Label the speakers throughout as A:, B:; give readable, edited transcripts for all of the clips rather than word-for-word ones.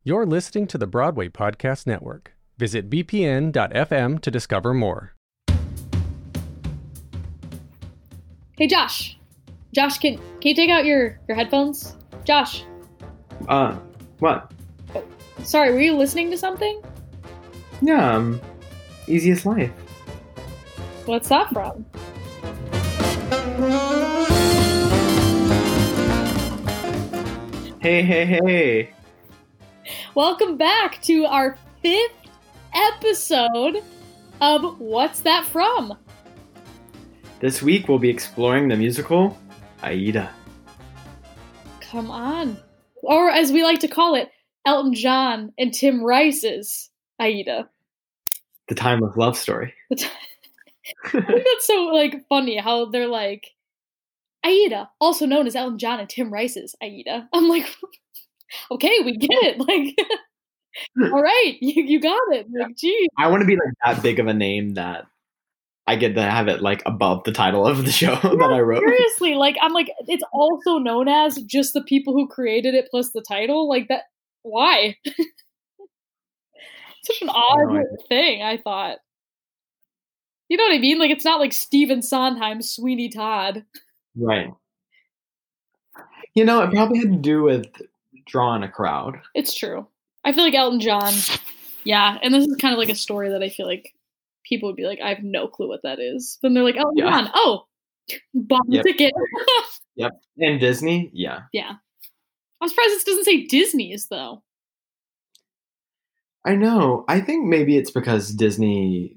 A: You're listening to the Broadway Podcast Network. Visit bpn.fm to discover more.
B: Hey, Josh. Josh, can you take out your headphones? Josh.
C: What?
B: Sorry, were you listening to something?
C: Yeah, Easiest Life.
B: What's that from?
C: Hey.
B: Welcome back to our 5th episode of What's That From?
C: This week we'll be exploring the musical Aida.
B: Come on. Or as we like to call it, Elton John and Tim Rice's Aida.
C: The timeless love story.
B: I think that's so funny how they're like, Aida, also known as Elton John and Tim Rice's Aida. I'm like, okay, we get it. All right, you got it. Geez.
C: I want to be that big of a name that I get to have it above the title of the show that I wrote.
B: Seriously, I'm it's also known as just the people who created it plus the title. That. Why? Such an odd thing, I thought. You know what I mean? It's not like Stephen Sondheim's Sweeney Todd.
C: Right. It probably had to do with drawing a crowd.
B: It's true. I feel like Elton John, yeah, and this is kind of a story that I feel like people would be like, I have no clue what that is. Then they're like, Elton John, bought the ticket.
C: Yep. And Disney, yeah.
B: Yeah. I'm surprised this doesn't say Disney's, though.
C: I know. I think maybe it's because Disney,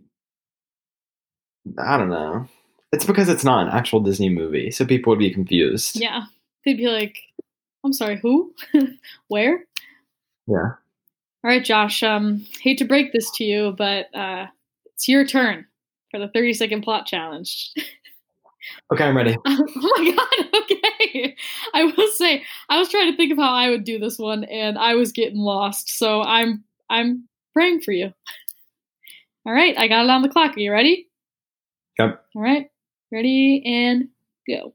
C: I don't know. It's because it's not an actual Disney movie, so people would be confused.
B: Yeah. They'd be like, I'm sorry, who? Where?
C: Yeah.
B: All right, Josh, hate to break this to you, but it's your turn for the 30-second plot challenge.
C: Okay, I'm ready.
B: Oh my god, okay. I will say, I was trying to think of how I would do this one, and I was getting lost, so I'm praying for you. All right, I got it on the clock. Are you ready?
C: Yep.
B: All right, ready and go.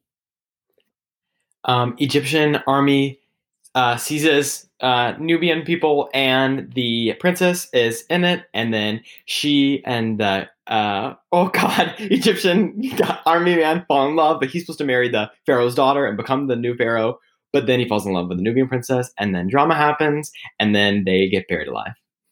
C: Egyptian army seizes Nubian people, and the princess is in it, and then she and the Egyptian army man fall in love, but he's supposed to marry the pharaoh's daughter and become the new pharaoh, but then he falls in love with the Nubian princess, and then drama happens, and then they get buried alive.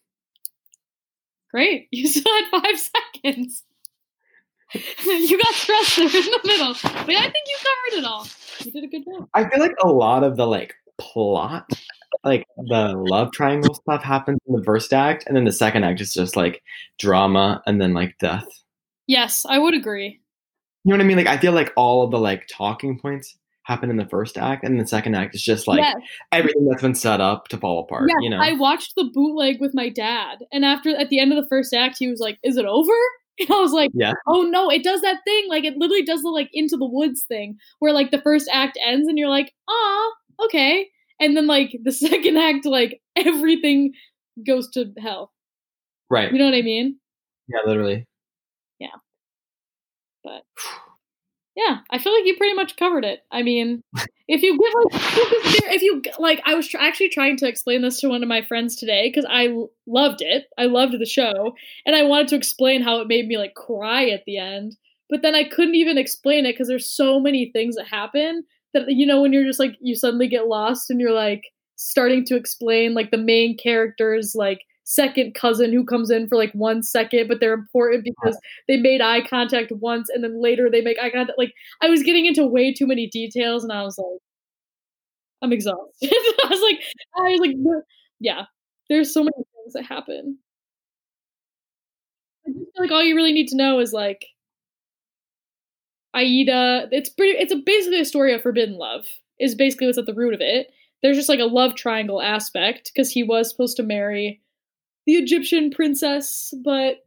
C: Great.
B: You still had 5 seconds. You got stressed there in the middle, but I think you covered it all. You did a good job.
C: I feel like a lot of the plot, the love triangle stuff happens in the first act, and then the second act is just drama and then death.
B: Yes, I would agree.
C: You know what I mean? I feel like all of the talking points happen in the first act, and the second act is just everything that's been set up to fall apart.
B: Yeah, I watched the bootleg with my dad, and at the end of the first act, he was like, "Is it over?" And I was like,
C: yeah.
B: Oh no, it does that thing. It literally does the Into the Woods thing where the first act ends and you're like, ah, okay. And then the second act, everything goes to hell.
C: Right.
B: You know what I mean?
C: Yeah, literally.
B: Yeah. But yeah, I feel like you pretty much covered it. I mean, if you get I was actually trying to explain this to one of my friends today because I loved it. I loved the show, and I wanted to explain how it made me cry at the end. But then I couldn't even explain it because there's so many things that happen that when you're just you suddenly get lost and you're starting to explain the main character's second cousin who comes in for 1 second, but they're important because they made eye contact once and then later they make eye contact. I was getting into way too many details and I was I'm exhausted. I was like, yeah, there's so many things that happen. I just feel all you really need to know is Aida. It's basically a story of forbidden love is basically what's at the root of it. There's just a love triangle aspect because he was supposed to marry the Egyptian princess, but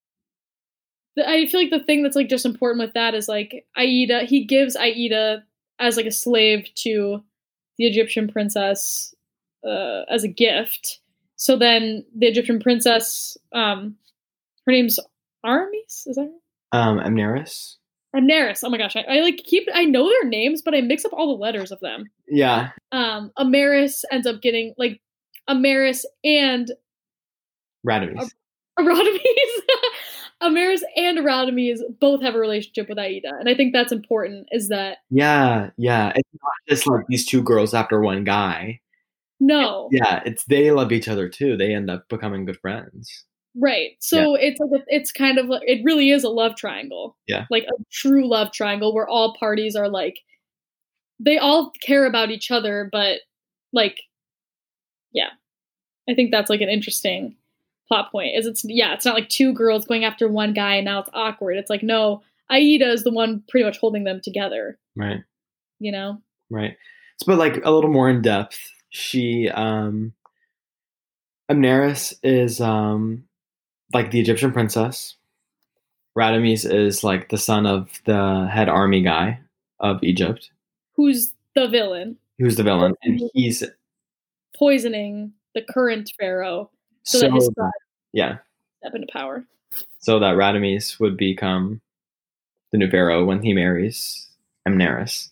B: I feel the thing that's just important with that is Aida. He gives Aida as a slave to the Egyptian princess as a gift. So then the Egyptian princess, her name's Aramis, is that right?
C: Amneris.
B: Amneris. Oh my gosh, I know their names, but I mix up all the letters of them.
C: Yeah.
B: Amneris ends up getting Amaris and
C: Radames.
B: Radames. Amaris and Radames both have a relationship with Aida, and I think that's important. Is that
C: Yeah. It's not just like these two girls after one guy.
B: no,
C: Yeah, they love each other too. They end up becoming good friends.
B: right? So it's like it's kind of like it really is a love triangle.
C: Yeah.
B: Like a true love triangle where all parties are like they all care about each other, but like yeah, I think that's like an interesting plot point. It's not like two girls going after one guy and now it's awkward. It's like no, Aida is the one pretty much holding them together.
C: Right.
B: You know.
C: Right. But like a little more in depth, she Amneris is like the Egyptian princess. Radames is like the son of the head army guy of Egypt.
B: Who's the villain?
C: Who's the villain? And he's
B: poisoning the current pharaoh so that his son step into power.
C: So that Radames would become the new pharaoh when he marries Amneris.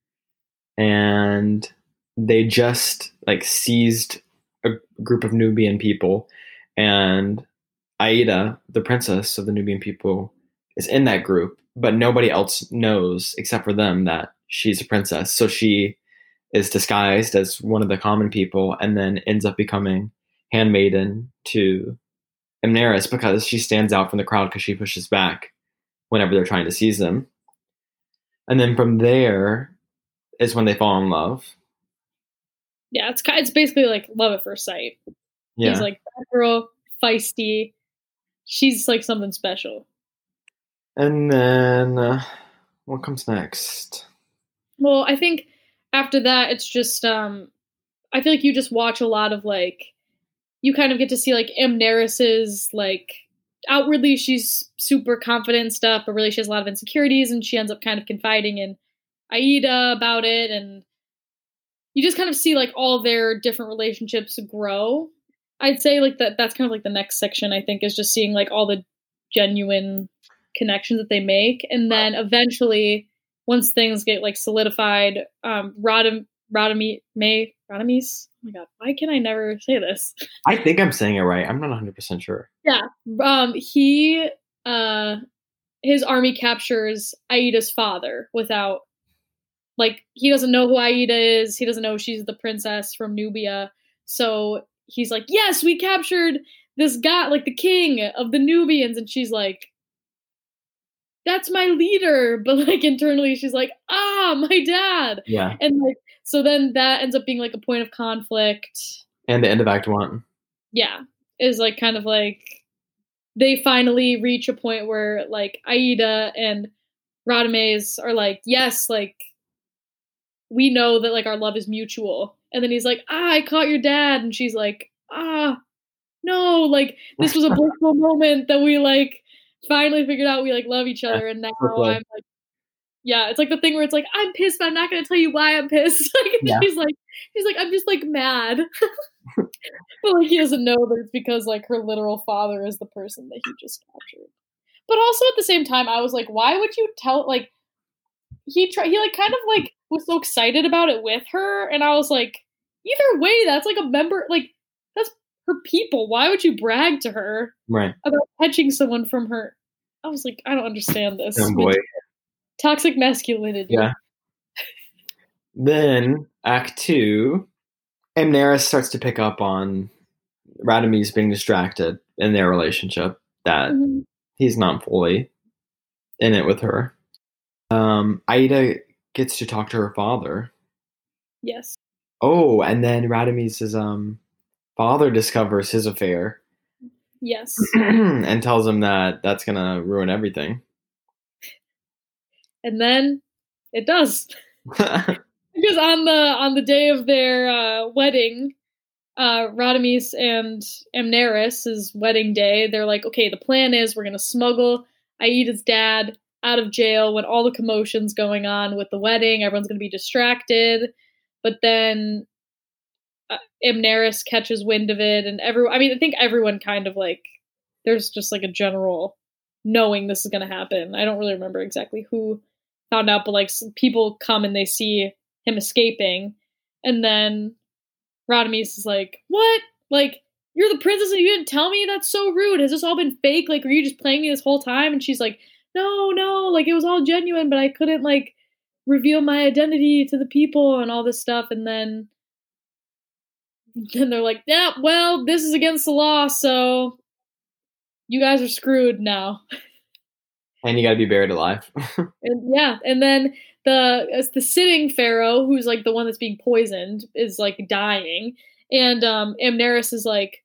C: And they just like seized a group of Nubian people, and Aida, the princess of the Nubian people, is in that group, but nobody else knows except for them that she's a princess. So she is disguised as one of the common people and then ends up becoming handmaiden to Amneris because she stands out from the crowd because she pushes back whenever they're trying to seize them. And then from there is when they fall in love.
B: Yeah, it's basically like love at first sight. Yeah. He's like that girl, feisty. She's like something special.
C: And then what comes next?
B: Well, I think after that it's just I feel like you just watch a lot of like you kind of get to see like Amneris's like outwardly she's super confident and stuff, but really she has a lot of insecurities and she ends up kind of confiding in Aida about it, and you just kind of see like all their different relationships grow. I'd say like that's kind of like the next section, I think, is just seeing like all the genuine connections that they make. And then eventually once things get like solidified, Radames, oh my god, why can I never say this?
C: I think I'm saying it right. I'm not 100% sure.
B: Yeah. His army captures Aida's father without like he doesn't know who Aida is. He doesn't know she's the princess from Nubia. So he's like, yes, we captured this guy, like the king of the Nubians. And she's like, that's my leader. But like internally, she's like, my dad.
C: Yeah.
B: And like, so then that ends up being like a point of conflict.
C: And the end of Act 1.
B: Yeah. Is like kind of like they finally reach a point where like Aida and Radames are like, yes, like, we know that like our love is mutual. And then he's like, I caught your dad. And she's like, no, like this was a blissful moment that we like finally figured out we like love each other. And now I'm like, yeah, it's like the thing where it's like, I'm pissed, but I'm not going to tell you why I'm pissed. Like, yeah. She's like, I'm just like mad. But like he doesn't know that it's because like her literal father is the person that he just captured. But also at the same time, I was like, why would you tell, like, he like kind of like was so excited about it with her, and I was like, either way, that's like a member, like that's her people. Why would you brag to her about catching someone from her? I was like, I don't understand this.
C: Oh boy.
B: Toxic masculinity.
C: Yeah. Then Act 2, Amneris starts to pick up on Radames being distracted in their relationship, that he's not fully in it with her. Aida gets to talk to her father.
B: Yes.
C: Oh, and then Radames' father discovers his affair.
B: Yes.
C: And tells him that that's gonna ruin everything.
B: And then it does. Because on the day of their wedding, Radames and Amneris' wedding day, they're like, okay, the plan is we're gonna smuggle Aida's dad out of jail when all the commotion's going on with the wedding. Everyone's going to be distracted. But then Amneris catches wind of it, and I think everyone kind of like, there's just like a general knowing this is going to happen. I don't really remember exactly who found out, but like people come and they see him escaping. And then Radames is like, what? like, you're the princess and you didn't tell me? That's so rude. Has this all been fake? Like, were you just playing me this whole time? And she's like, no, like, it was all genuine, but I couldn't, like, reveal my identity to the people and all this stuff. And then they're like, yeah, well, this is against the law, so you guys are screwed now.
C: And you gotta be buried alive.
B: And then the sitting pharaoh, who's like the one that's being poisoned, is like dying. And Amneris is like,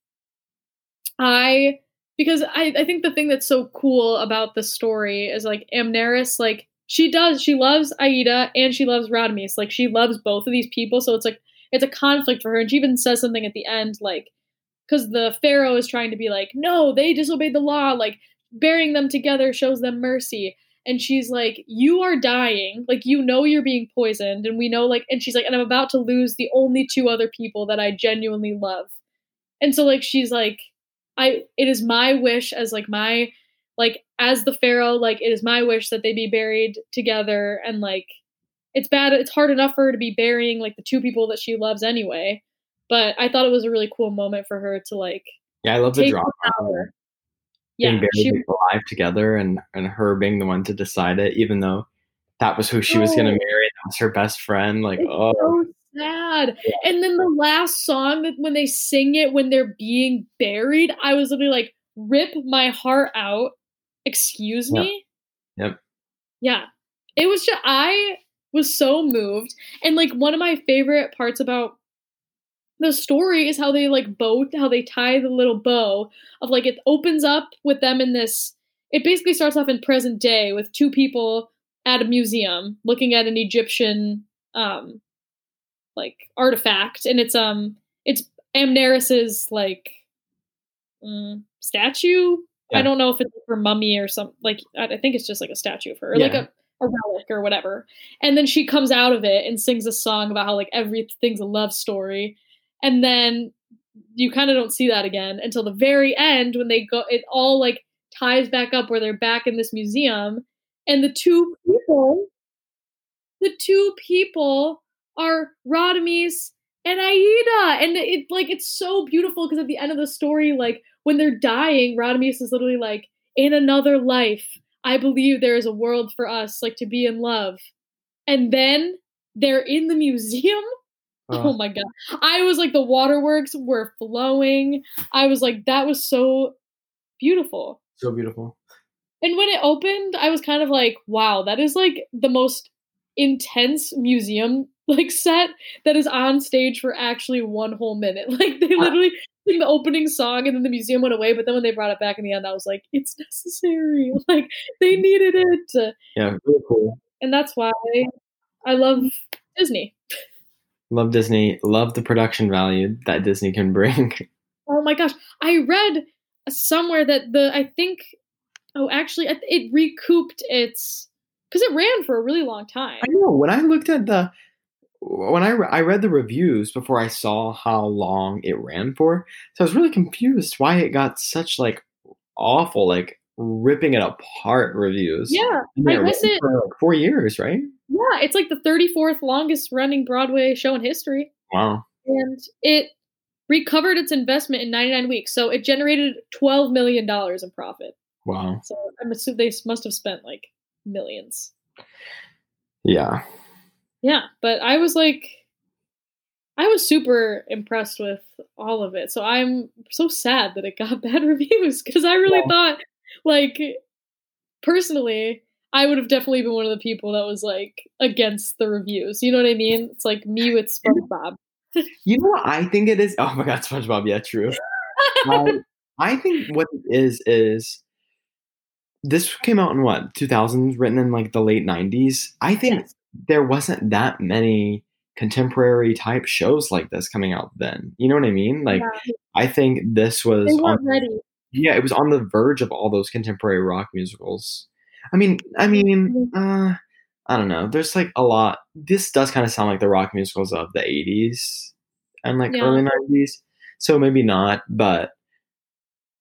B: because I think the thing that's so cool about the story is like Amneris, like she loves Aida and she loves Radames. Like she loves both of these people. So it's like, it's a conflict for her. And she even says something at the end, like, because the pharaoh is trying to be like, no, they disobeyed the law. Like burying them together shows them mercy. And she's like, you are dying. Like, you know, you're being poisoned. And we know, like, and she's like, and I'm about to lose the only two other people that I genuinely love. And so like, she's like, it is my wish as like my, like, as the pharaoh, like, it is my wish that they be buried together. And like, it's hard enough for her to be burying like the two people that she loves anyway. But I thought it was a really cool moment for her to like,
C: yeah, I love the drama.
B: Yeah,
C: being buried alive together and her being the one to decide it, even though that was who she was going to marry. That was her best friend. Like,
B: so sad. Yeah. And then the last song, that when they sing it when they're being buried, I was literally like, rip my heart out. Excuse me?
C: Yep.
B: Yeah. It was just, I was so moved. And like one of my favorite parts about the story is how they like how they tie the little bow of like, it opens up with them in this, it basically starts off in present day with two people at a museum looking at an Egyptian like artifact, and it's Amneris's like statue. Yeah. I don't know if it's her mummy or something. Like I think it's just like a statue of her, or like a relic or whatever. And then she comes out of it and sings a song about how like everything's a love story. And then you kind of don't see that again until the very end when they go. It all like ties back up where they're back in this museum, and the two people are Radames and Aida, and it's so beautiful because at the end of the story, like when they're dying, Radames is literally like, in another life, I believe there is a world for us, like to be in love, and then they're in the museum. Oh my god. I was like, the waterworks were flowing. I was like, that was so beautiful.
C: So beautiful.
B: And when it opened, I was kind of like, wow, that is like the most intense museum like set that is on stage for actually one whole minute. Like they literally sing the opening song and then the museum went away, but then when they brought it back in the end, I was like, it's necessary. Like they needed it.
C: Yeah, really cool.
B: And that's why I love Disney.
C: Love Disney. Love the production value that Disney can bring.
B: Oh my gosh. I read somewhere that it recouped its, because it ran for a really long time.
C: I know. When I looked at I read the reviews before I saw how long it ran for, so I was really confused why it got such like awful, like ripping it apart reviews.
B: Yeah, I guess it
C: for like 4 years, right?
B: Yeah, it's like the 34th longest running Broadway show in history.
C: Wow.
B: And it recovered its investment in 99 weeks. So it generated $12 million in profit.
C: Wow.
B: So I'm assuming they must have spent like millions.
C: Yeah.
B: Yeah, but I was super impressed with all of it. So I'm so sad that it got bad reviews because I really thought, like, personally, I would have definitely been one of the people that was like against the reviews. You know what I mean? It's like me with SpongeBob.
C: You know what I think it is? Oh my god, SpongeBob! Yeah, true. I think what it is this came out in what 2000s, written in like the late 90s. I think there wasn't that many contemporary type shows like this coming out then. You know what I mean? Like, I think this was
B: they weren't ready.
C: Yeah, it was on the verge of all those contemporary rock musicals. I mean, I don't know. There's like a lot. This does kind of sound like the rock musicals of the 80s and like early 90s. So maybe not, but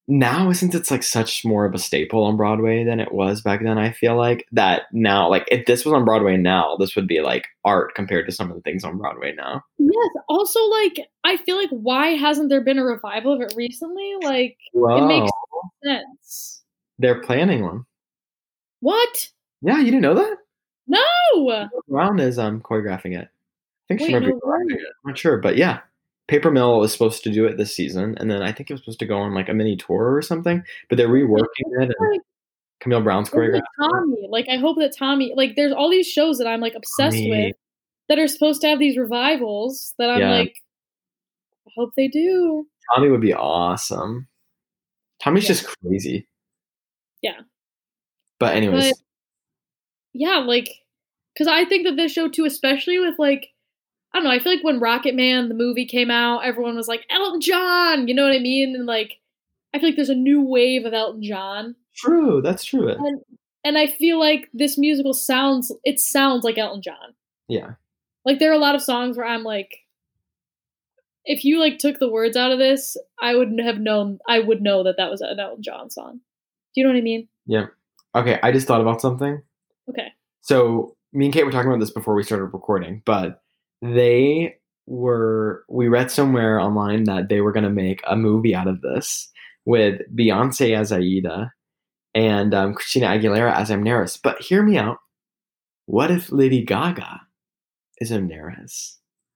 C: now, since it's like such more of a staple on Broadway than it was back then, I feel like that now, like if this was on Broadway now, this would be like art compared to some of the things on Broadway now.
B: Yes. Also, like, I feel like why hasn't there been a revival of it recently? Like, it
C: Whoa,
B: makes sense.
C: they're planning one.
B: What?
C: Yeah, you didn't know that?
B: No.
C: Brown is choreographing it. I think she
B: Wait,
C: might be
B: no
C: directing
B: way.
C: it. I'm not sure, but yeah. Paper Mill is supposed to do it this season, and then I think it was supposed to go on like a mini tour or something, but they're reworking it, and
B: Like,
C: Camille Brown's
B: it's like
C: choreographed it.
B: Tommy. Like, I hope that Tommy. Like, there's all these shows that I'm like obsessed
C: Tommy.
B: with that are supposed to have these revivals. That I'm
C: Yeah.
B: like, I hope they do.
C: Tommy would be awesome. Tommy's
B: Yeah.
C: just crazy.
B: Yeah.
C: But anyways,
B: But yeah, like, because I think that this show too, especially with like, I don't know, I feel like when Rocket Man, the movie came out, everyone was like, Elton John, you know what I mean? And like, I feel like there's a new wave of Elton John.
C: true. That's true.
B: And I feel like this musical sounds like Elton John.
C: Yeah.
B: Like, there are a lot of songs where I'm like, if you like took the words out of this, I would know that was an Elton John song. Do you know what I mean?
C: Yeah. Okay, I just thought about something.
B: Okay.
C: So me and Kate were talking about this before we started recording, but we read somewhere online that they were going to make a movie out of this with Beyonce as Aida and Christina Aguilera as Amneris. But hear me out. What if Lady Gaga is Amneris?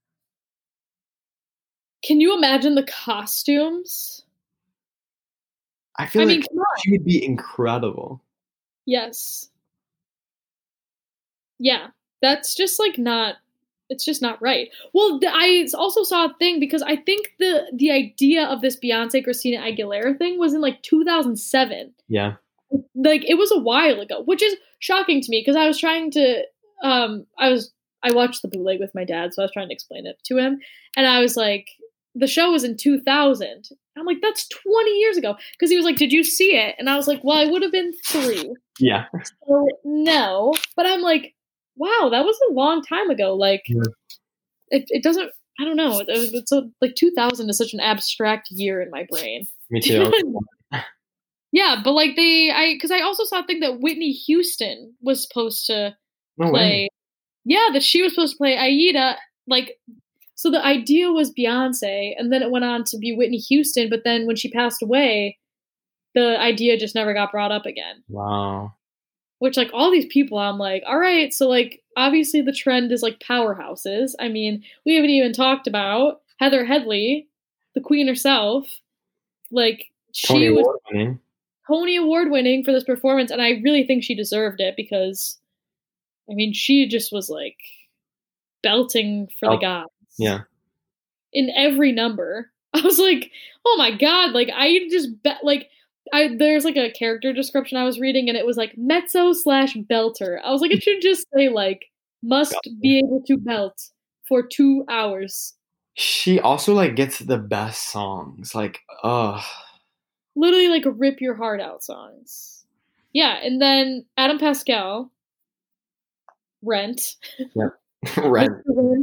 B: Can you imagine the costumes?
C: I feel
B: mean,
C: like
B: come on.
C: she would be incredible.
B: Yes. Yeah, that's just like not. It's just not right. Well, I also saw a thing because I think the idea of this Beyonce Christina Aguilera thing was in like 2007.
C: Yeah.
B: Like, it was a while ago, which is shocking to me because I was trying to. I watched the bootleg with my dad, so I was trying to explain it to him, and I was like, the show was in 2000. I'm like, that's 20 years ago. Because he was like, did you see it? And I was like, well, I would have been 3.
C: Yeah.
B: So, no. But I'm like, wow, that was a long time ago. Like,
C: Yeah.
B: it doesn't, I don't know. It's so, like, 2000 is such an abstract year in my brain.
C: Me too.
B: Yeah, but like because I also saw a thing that Whitney Houston was supposed to
C: No
B: play.
C: way.
B: Yeah, that she was supposed to play Aida. Like, so the idea was Beyonce, and then it went on to be Whitney Houston, but then when she passed away, the idea just never got brought up again.
C: Wow.
B: Which, like, all these people, I'm like, all right, so, like, obviously the trend is, like, powerhouses. I mean, we haven't even talked about Heather Headley, the queen herself. Like, she was
C: Award-winning.
B: Tony Award winning for this performance, and I really think she deserved it because, I mean, she just was, like, belting for the gods.
C: Yeah.
B: In every number. I was like, oh my god, like, I just there's like a character description I was reading and it was like mezzo/belter. I was like, it should just say like must be able to belt for 2 hours.
C: She also like gets the best songs. Like,
B: Literally like rip your heart out songs. Yeah, and then Adam Pascal, Rent.
C: Yep. Rent.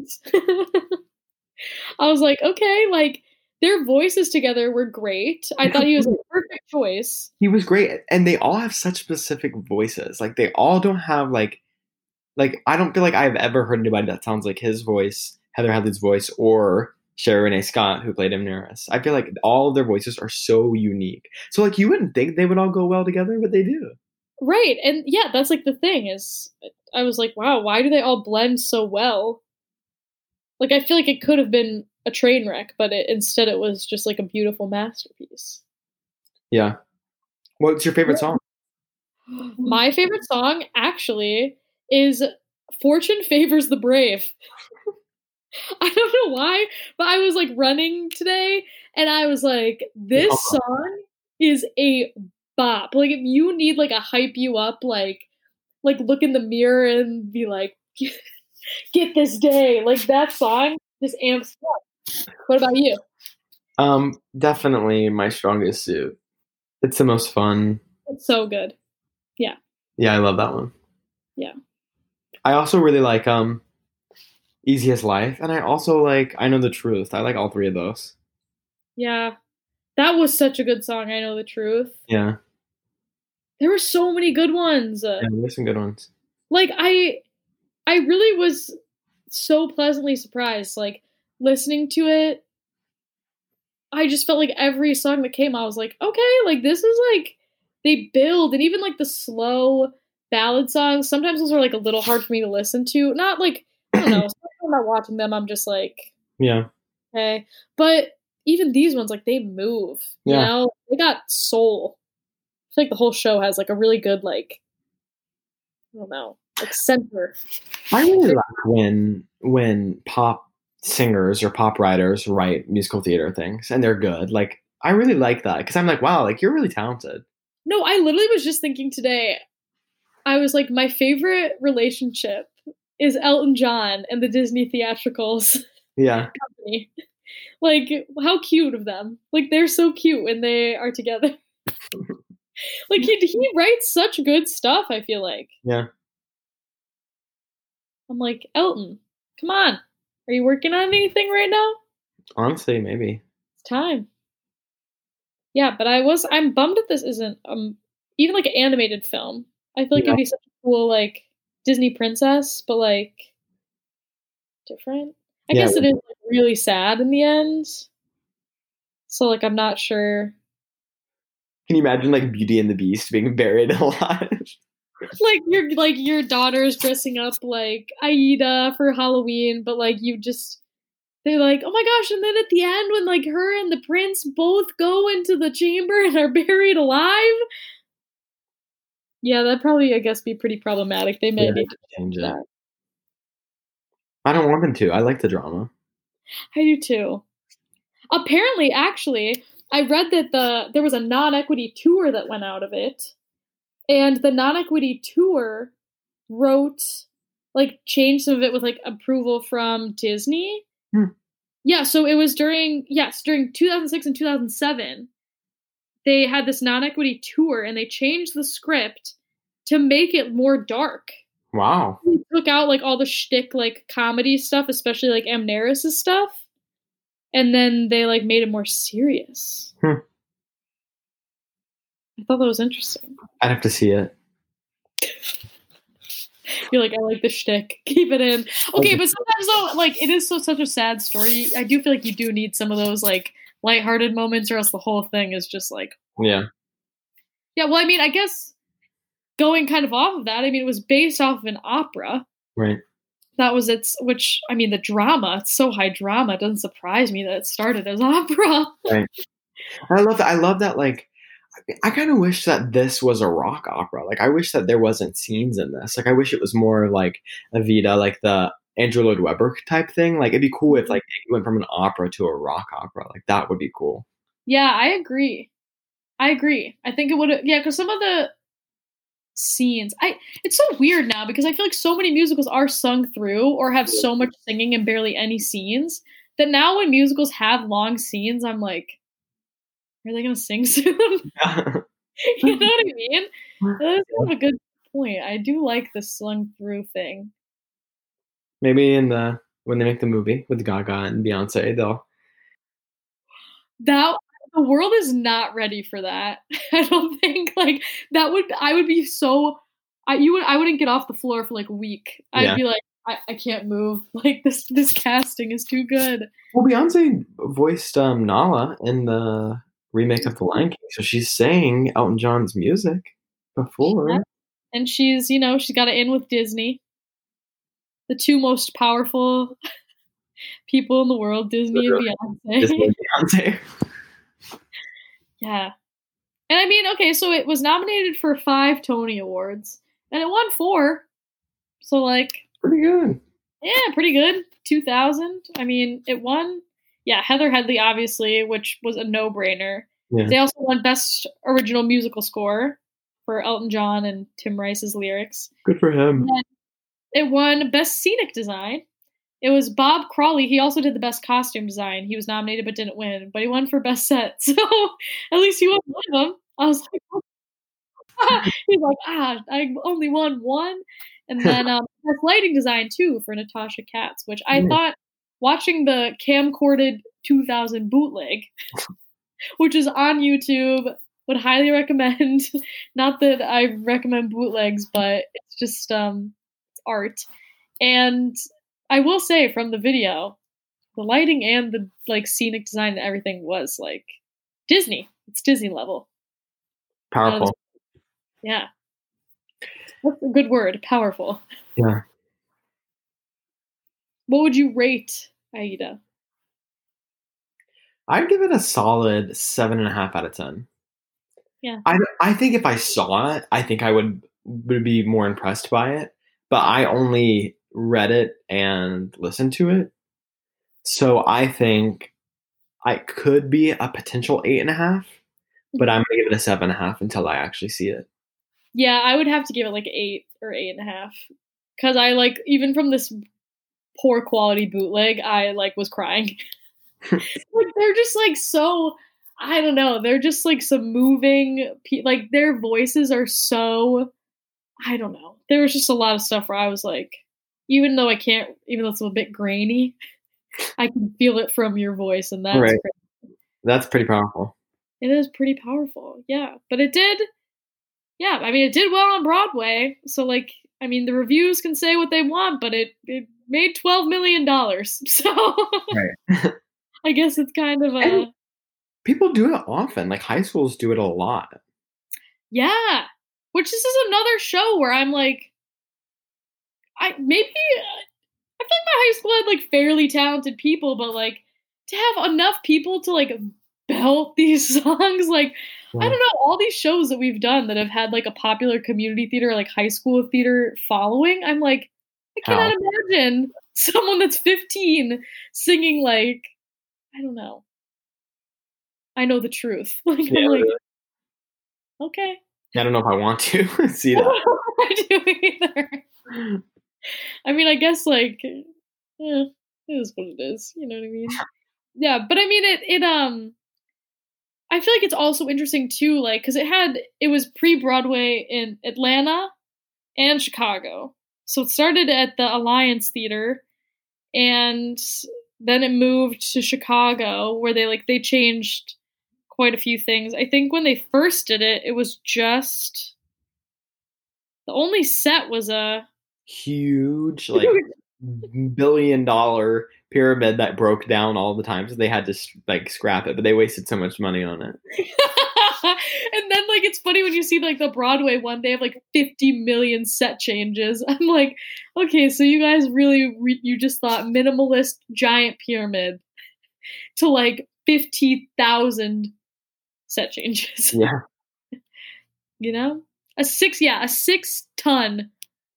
B: I was like, okay, like, their voices together were great. I thought he was a perfect choice.
C: He was great, and they all have such specific voices. Like, they all don't have like I don't feel like I've ever heard anybody that sounds like his voice, Heather Headley's voice, or Sherry Renee Scott, who played Amneris. I feel like all of their voices are so unique. So like, you wouldn't think they would all go well together, but they do.
B: Right, and yeah, that's like the thing is, I was like, wow, why do they all blend so well? Like, I feel like it could have been a train wreck, but instead it was just like a beautiful masterpiece.
C: Yeah. What's your favorite song?
B: My favorite song, actually, is Fortune Favors the Brave. I don't know why, but I was like running today, and I was like, this song is a bop. Like, if you need like a hype you up, like look in the mirror and be like, get this day. Like, that song just amps up. What about you?
C: Definitely My Strongest Suit. It's the most fun.
B: It's so good. Yeah.
C: Yeah, I love that one.
B: Yeah.
C: I also really like Easiest Life, and I also like I Know the Truth. I like all 3 of those.
B: Yeah. That was such a good song, I Know the Truth.
C: Yeah.
B: There were so many good ones.
C: Yeah, there's some good ones.
B: Like I really was so pleasantly surprised. Like listening to it, I just felt like every song that came, I was like, okay, like this is like they build, and even like the slow ballad songs. Sometimes those are like a little hard for me to listen to. Not like I don't know. Sometimes when I'm not watching them, I'm just like,
C: Yeah.
B: okay. But even these ones, like they move. You
C: Yeah.
B: know, they got soul. I feel like the whole show has like a really good like I don't know like center.
C: I really like when pop singers or pop writers write musical theater things and they're good. Like I really like that because I'm like, wow, like you're really talented.
B: No, I literally was just thinking today. I was like, my favorite relationship is Elton John and the Disney theatricals
C: Yeah.
B: company. Like, how cute of them! Like, they're so cute when they are together. Like, he writes such good stuff. I feel like
C: Yeah.
B: I'm like Elton. Come on, are you working on anything right now?
C: Honestly, maybe.
B: It's time. Yeah, but I'm bummed that this isn't even like an animated film. I feel like
C: Yeah.
B: it'd be such a cool like Disney princess, but like different. I
C: Yeah.
B: guess it is like, really sad in the end. So like I'm not sure.
C: Can you imagine like Beauty and the Beast being buried alive?
B: Like your daughter's dressing up like Aida for Halloween, but like they're like, oh my gosh, and then at the end when like her and the prince both go into the chamber and are buried alive. Yeah, that'd probably I guess be pretty problematic. They may
C: Yeah,
B: need to
C: change it.
B: that.
C: I don't want them to. I like the drama.
B: I do too. Apparently, actually, I read that there was a non-equity tour that went out of it, and the non-equity tour wrote like changed some of it with like approval from Disney.
C: Hmm.
B: Yeah, so it was during 2006 and 2007. They had this non-equity tour and they changed the script to make it more dark.
C: Wow.
B: They took out like all the shtick like comedy stuff, especially like Amneris' stuff. And then they like made it more serious.
C: Hmm.
B: I thought that was interesting.
C: I'd have to see it.
B: You're like, I like the shtick. Keep it in. Okay, but sometimes though, like it is such a sad story. I do feel like you do need some of those like lighthearted moments, or else the whole thing is just like
C: Yeah.
B: yeah. Well, I mean, I guess going kind of off of that, I mean, it was based off of an opera.
C: Right.
B: That was which I mean, the drama. It's so high drama. It doesn't surprise me that it started as opera.
C: Right. I love that. I love that. Like, I kind of wish that this was a rock opera. Like, I wish that there wasn't scenes in this. Like, I wish it was more like Evita, like the Andrew Lloyd Webber type thing. Like, it'd be cool if like it went from an opera to a rock opera. Like, that would be cool.
B: Yeah, I agree. I think it would. Yeah, because some of the scenes, it's so weird now because I feel like so many musicals are sung through or have so much singing and barely any scenes that now when musicals have long scenes, I'm like, are they gonna sing soon? You know what I mean? That's kind of a good point. I do like the sung through thing.
C: Maybe when they make the movie with Gaga and Beyonce, they'll.
B: That the world is not ready for that. I don't think like I would be so I wouldn't get off the floor for like a week.
C: Yeah.
B: I'd be like I can't move. Like this casting is too good.
C: Well, Beyonce voiced Nala in the remake of The Lion King, so she's sang Elton John's music before.
B: Yeah. And she's got it in with Disney. The two most powerful people in the world, Disney and Beyonce.
C: Disney and Beyonce.
B: Yeah. And I mean, okay, so it was nominated for 5 Tony Awards, and it won 4. So, like...
C: Pretty good.
B: Yeah, pretty good. 2000. I mean, it won... Yeah, Heather Headley, obviously, which was a no-brainer.
C: Yeah.
B: They also won Best Original Musical Score for Elton John and Tim Rice's lyrics.
C: Good for him.
B: And it won Best Scenic Design. It was Bob Crawley. He also did the Best Costume Design. He was nominated but didn't win. But he won for Best Set. So at least he won one of them. I was like, he's like, I only won one. And then Best Lighting Design, too, for Natasha Katz, which I thought, watching the camcorded 2000 bootleg, which is on YouTube. Would highly recommend. Not that I recommend bootlegs, but it's just it's art. And I will say from the video, the lighting and the like scenic design and everything was like Disney. It's Disney level.
C: Powerful.
B: Yeah. That's a good word. Powerful.
C: Yeah.
B: What would you rate Aida?
C: I'd give it a solid 7.5 out of 10.
B: Yeah.
C: I think if I saw it, I think I would be more impressed by it. But I only read it and listened to it. So I think I could be a potential 8.5, but I'm gonna give it a 7.5 until I actually see it.
B: Yeah, I would have to give it like 8 or 8.5. Because I like, even from this poor quality bootleg, I like was crying. Like they're just like so, I don't know, they're just like some moving like their voices are so, I don't know, there was just a lot of stuff where I was like, even though it's a bit grainy, I can feel it from your voice, and that's
C: Right.
B: crazy.
C: That's pretty powerful.
B: It is pretty powerful. Yeah, but it did well on Broadway, so like, I mean, the reviews can say what they want, but it made $12 million, so
C: Right.
B: I guess it's kind of a...
C: And people do it often. Like high schools do it a lot.
B: Yeah. Which this is another show where I'm like, I feel like my high school had like fairly talented people, but like to have enough people to like belt these songs, like, I don't know, all these shows that we've done that have had like a popular community theater, like high school theater following, I'm like, I cannot imagine someone that's 15 singing like, I don't know. I Know the Truth. Like, yeah, I'm like, okay.
C: I don't know if I want to see that.
B: I do either. I mean, I guess like, it is what it is. You know what I mean? Yeah, but I mean, I feel like it's also interesting too, like, because it was pre-Broadway in Atlanta and Chicago. So it started at the Alliance Theater, and then it moved to Chicago, where they changed quite a few things. I think when they first did it, it was just the only set was a
C: huge, like, $1 billion pyramid that broke down all the time, so they had to like scrap it, but they wasted so much money on it.
B: And then like, it's funny when you see like the Broadway one, they have like 50 million set changes. I'm like, okay, so you guys really you just thought minimalist giant pyramid to like 50,000 set changes.
C: Yeah.
B: You know, a 6-ton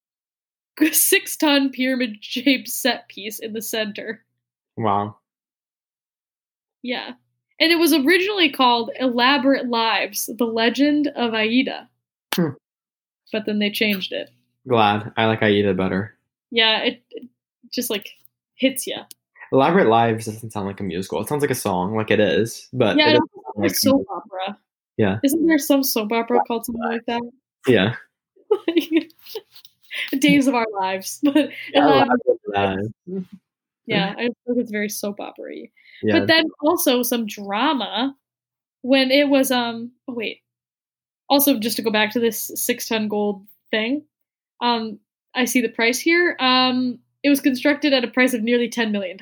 B: pyramid shaped set piece in the center.
C: Wow.
B: Yeah. And it was originally called Elaborate Lives, The Legend of Aida. But then they changed it.
C: Glad. I like Aida better.
B: Yeah, it just like hits you.
C: Elaborate Lives doesn't sound like a musical. It sounds like a song, like it is. But
B: yeah,
C: it
B: sounds like a soap opera.
C: Yeah.
B: Isn't there some soap opera called something like that?
C: Yeah.
B: Days of Our Lives. But yeah, I think it's very soap opera-y. Yeah. But then also some drama when it was also, just to go back to this 6-ton gold thing, I see the price here. It was constructed at a price of nearly $10 million.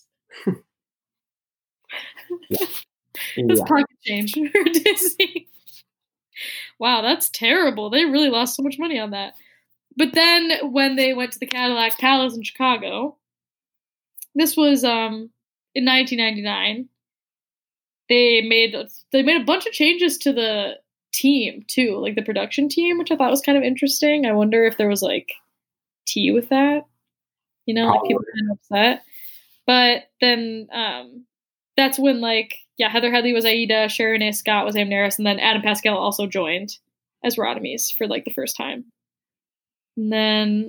B: That's pocket change for Disney. Wow, that's terrible. They really lost so much money on that. But then when they went to the Cadillac Palace in Chicago, this was in 1999. They made a bunch of changes to the team too, like the production team, which I thought was kind of interesting. I wonder if there was like tea with that, you know, like people kind of upset. But then that's when Heather Headley was Aida, Sharon A. Scott was Amneris, and then Adam Pascal also joined as Radames for like the first time. And then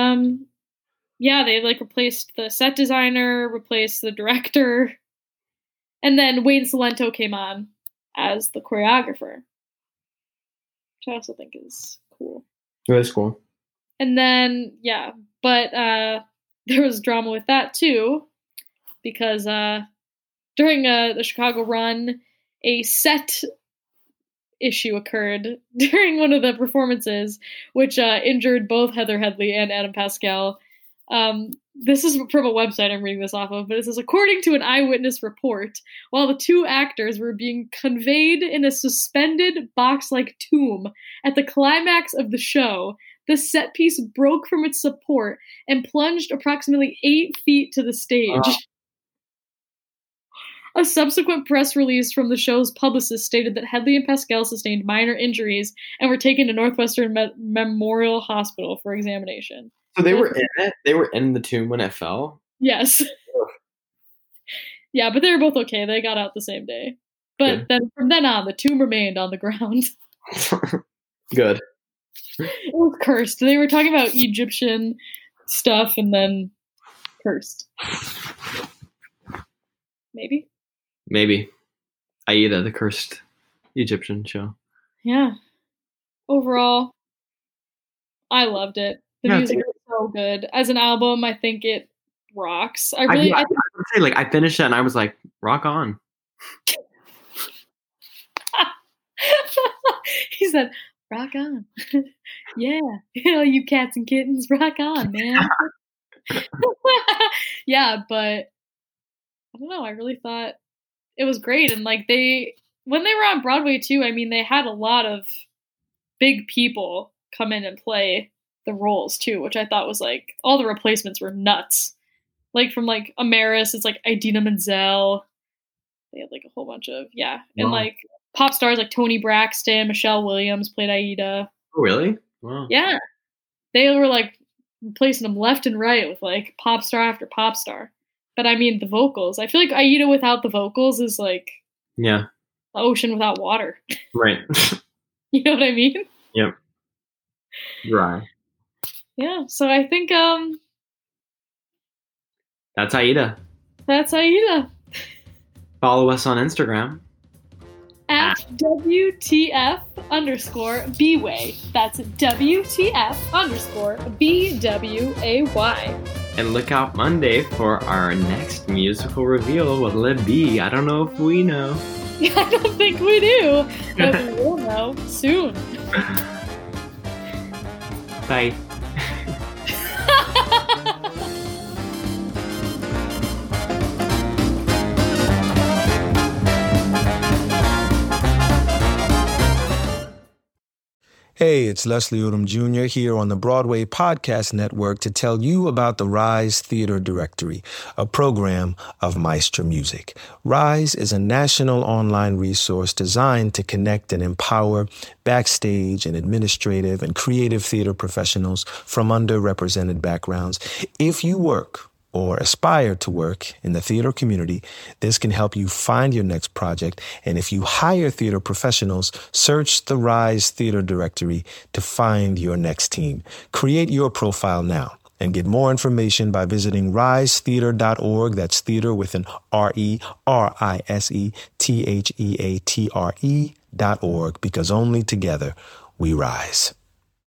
B: they like replaced the set designer, replaced the director, and then Wayne Cilento came on as the choreographer, which I also think is cool.
C: It is cool.
B: And then but there was drama with that too, because during the Chicago run, a set issue occurred during one of the performances, which injured both Heather Headley and Adam Pascal. This is from a website I'm reading this off of, but it says, according to an eyewitness report, while the two actors were being conveyed in a suspended box-like tomb at the climax of the show, the set piece broke from its support and plunged approximately 8 feet to the stage. A subsequent press release from the show's publicist stated that Headley and Pascal sustained minor injuries and were taken to Northwestern Memorial Hospital for examination.
C: So they were in it? They were in the tomb when it fell?
B: Yes. Yeah, but they were both okay. They got out the same day. But then from then on, the tomb remained on the ground.
C: Good.
B: It was cursed. They were talking about Egyptian stuff and then cursed. Maybe. Aida, the cursed Egyptian show. Yeah. Overall, I loved it. The music is so good. As an album, I think it rocks. I would
C: say, like, I finished it and I was like, rock on.
B: He said, rock on. Yeah. You cats and kittens, rock on, man. Yeah, but I don't know. I really thought it was great. And like when they were on Broadway too, I mean, they had a lot of big people come in and play the roles too, which I thought was like, all the replacements were nuts. Like from like Amaris, it's like Idina Menzel. They had like a whole bunch of, and like pop stars like Toni Braxton, Michelle Williams played Aida.
C: Oh, really? Wow.
B: Yeah. They were like replacing them left and right with like pop star after pop star. But I mean, the vocals, I feel like Aida without the vocals is like the ocean without water.
C: Right.
B: You know what I mean?
C: Yep. Dry.
B: Yeah. So I think
C: that's Aida.
B: That's Aida.
C: Follow us on Instagram.
B: At WTF_BWay. That's WTF_BWAY.
C: And look out Monday for our next musical reveal. What'll it be? I don't know if we know.
B: I don't think we do. But we will know soon.
C: Bye.
D: Hey, it's Leslie Odom Jr. here on the Broadway Podcast Network to tell you about the Rise Theater Directory, a program of Maestro Music. Rise is a national online resource designed to connect and empower backstage and administrative and creative theater professionals from underrepresented backgrounds. If you work or aspire to work in the theater community, this can help you find your next project. And if you hire theater professionals, search the Rise Theater Directory to find your next team. Create your profile now and get more information by visiting risetheater.org. That's theater with an RERISETHEATRE.org, because only together we rise.